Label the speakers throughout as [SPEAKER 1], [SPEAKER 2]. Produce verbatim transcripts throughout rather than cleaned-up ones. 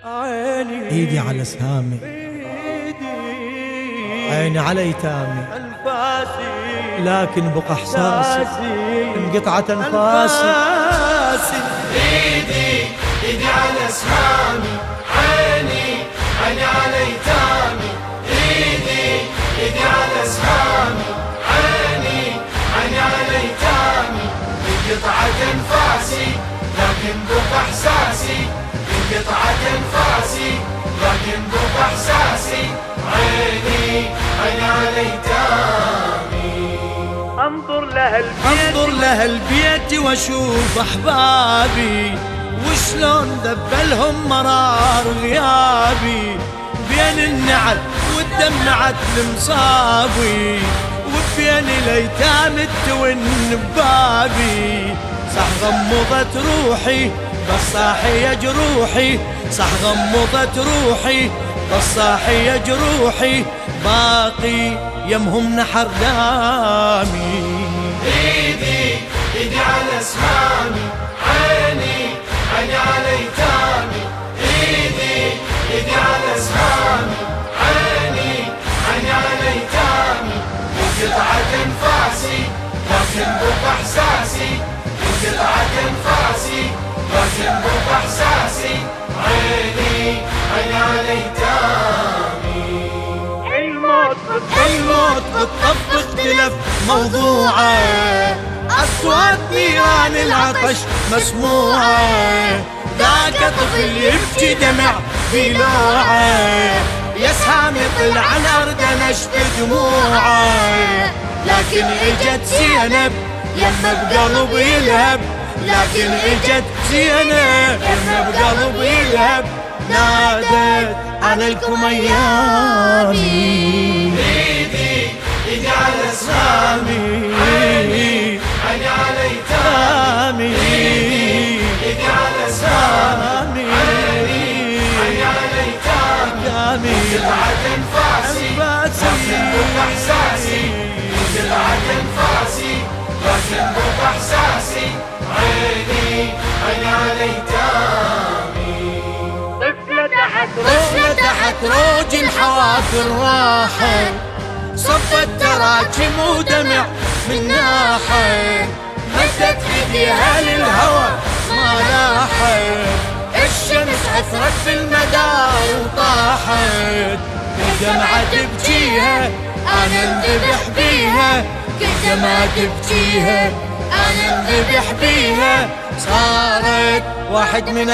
[SPEAKER 1] عيني
[SPEAKER 2] ايدي على سهامي، عيني على ايتامي، لكن بقى احساسي انقطعت انفاسي.
[SPEAKER 3] ايدي ايدي على سهامي، عيني عيني على ايتامي. ايدي ايدي على سهامي، عيني عيني على ايتامي. انقطعت انفاسي لكن بقى احساسي، انقطعت انفاسي لكن بقى احساسي. عيني عيني على ايتامي.
[SPEAKER 1] انظر لها البيت
[SPEAKER 2] انظر لها البيت واشوف احبابي، وشلون ذبلهم مرار غيابي. بين النعل والدمعة المصابي، وبين الايتام التون ببابي. صح غمضت روحي بس صاحي يا جروحي، صح غمضت روحي بس صاحي يا جروحي. باقي يمهم نحر دامي.
[SPEAKER 3] ايدي ايدي على سهامي، عيني عيني على ايتامي. ايدي ايدي على سهامي، عيني عيني على ايتامي. انقطعت انفاسي لكن بقى احساسي، انقطعت انفاسي لكن بقى احساسي. عيني عيني على ايتامي.
[SPEAKER 1] الموت
[SPEAKER 2] الموت بالطب اختلف موضوعه، أصوات نيران العطش مسموعة. ذاك طفل يبكي دمع في لوعه، يا سهامي طلع الأرض نشف دموعه. لكن اجت زينب يما بقلب يلهب، لكن اجت زينب يما بقلب يلهب. نادت عليكم ايامي.
[SPEAKER 3] ايدي ايدي على سهامي، عيني عيني على ايتامي. ايدي على سهامي، عيني عيني على ايتامي. انقطعت انفاسي لكن بقى احساسي، انقطعت انفاسي لكن بقى احساسي. عيني عيني على ايتامي.
[SPEAKER 1] طفلة تحت
[SPEAKER 2] طفلة تحت روج الحوافر راحت، صفت تراجم ودمع من ناحت. مدت ايديها للهوى ما لاحت، الشمس عثرت في المدار وطاحت. كل دمعة تبكيها انا انذبح بيها، كل دمعة تبكيها انا انذبح بيها. صارت واحد من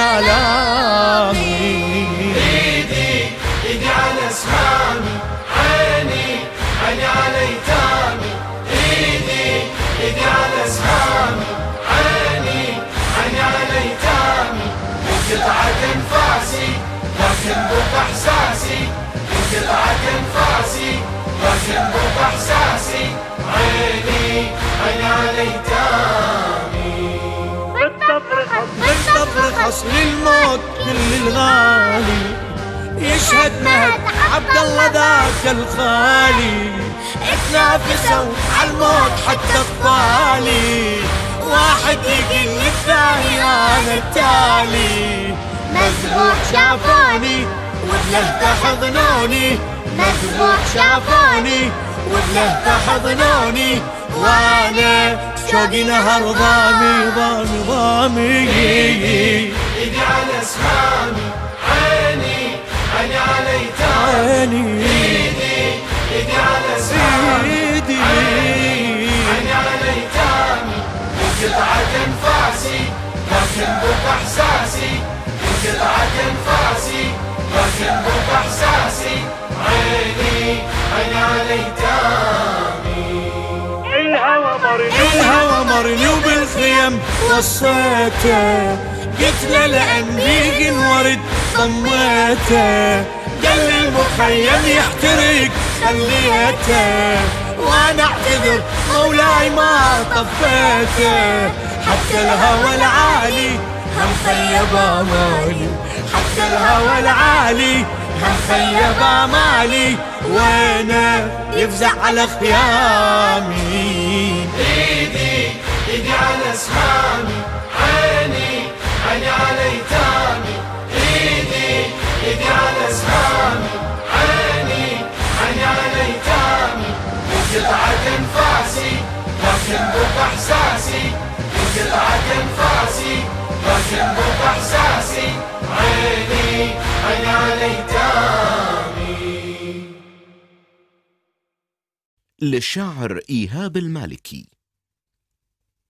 [SPEAKER 2] آلامي.
[SPEAKER 3] ايدي ايدي على سهامي، عيني عيني على ايتامي. ايدي ايدي على سهامي، عيني عيني على ايتامي. انقطعت انفاسي لكن بقى احساسي، انقطعت انفاسي لكن بقى احساسي. عيني عيني على ايتامي.
[SPEAKER 2] بالطبر خص للموت كل الغالي، يشهد مهد عبد الله ذاك الخالي. اتنافسوا عالموت حتى الطالي، واحد يقل الثاني انا التالي. مذبوح شافوني وبله تحضنوني، مذبوح شافوني وبله تحضنوني. وانا شوقي نهر ضامي ضامي ضامي.
[SPEAKER 3] ايدي على سهامي، عيني عيني على ايتامي.
[SPEAKER 2] عيني
[SPEAKER 3] ايدي ايدي على سهامي،
[SPEAKER 2] ايدي
[SPEAKER 3] عيني على ايتامي. انقطعت انفاسي لكن بقى احساسي، انقطعت انفاسي لكن بقى احساسي. عيني عيني على ايتامي.
[SPEAKER 1] الهوى مرني
[SPEAKER 2] الهوى مرني وبالخيم وصيته، قلت له لاني انورد ضميته. قال لي المخيم يحترق خليته، وانا اعتذر مولاي ما طفيته. حتى الهوى العالي هم خيب امالي، حتى الهوى العالي هم خيب امالي. وانا يفزع على خيامي.
[SPEAKER 3] ايدي ايدي على سهامي، عيني عيني على ايتامي. ايدي لكن بك احساسي عيني عيني على ايتامي.
[SPEAKER 4] للشاعر إيهاب المالكي.